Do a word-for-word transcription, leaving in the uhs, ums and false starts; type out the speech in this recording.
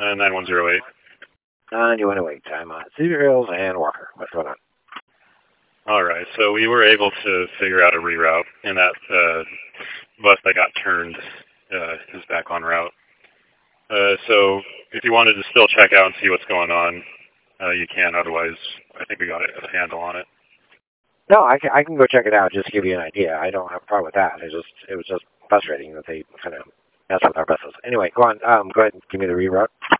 Uh, nine one zero eight. nine one zero eight. I'm on Cedar Hills and Walker. What's going on? All right, so we were able to figure out a reroute, and that uh, bus that got turned uh, is back on route. Uh, so if you wanted to still check out and see what's going on, uh, you can. Otherwise, I think we got a handle on it. No, I can, I can go check it out just to give you an idea. I don't have a problem with that. It just it was just frustrating that they kind of messed with our buses. Anyway, go on. Um, go ahead and give me the reroute.